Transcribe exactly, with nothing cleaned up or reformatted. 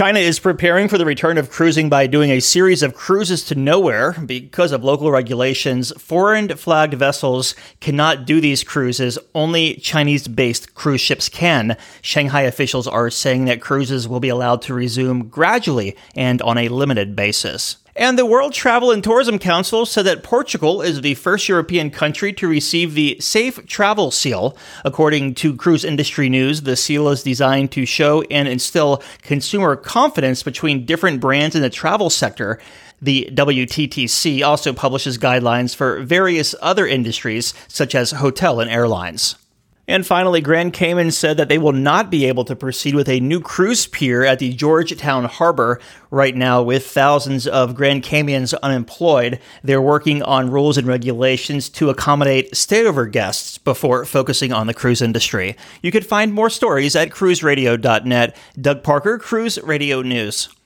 China is preparing for the return of cruising by doing a series of cruises to nowhere. Because of local regulations, foreign-flagged vessels cannot do these cruises. Only Chinese-based cruise ships can. Shanghai officials are saying that cruises will be allowed to resume gradually and on a limited basis. And the World Travel and Tourism Council said that Portugal is the first European country to receive the Safe Travel Seal. According to Cruise Industry News, the seal is designed to show and instill consumer confidence between different brands in the travel sector. The W T T C also publishes guidelines for various other industries, such as hotel and airlines. And finally, Grand Cayman said that they will not be able to proceed with a new cruise pier at the Georgetown Harbor. Right now, with thousands of Grand Caymans unemployed, they're working on rules and regulations to accommodate stayover guests before focusing on the cruise industry. You can find more stories at cruise radio dot net. Doug Parker, Cruise Radio News.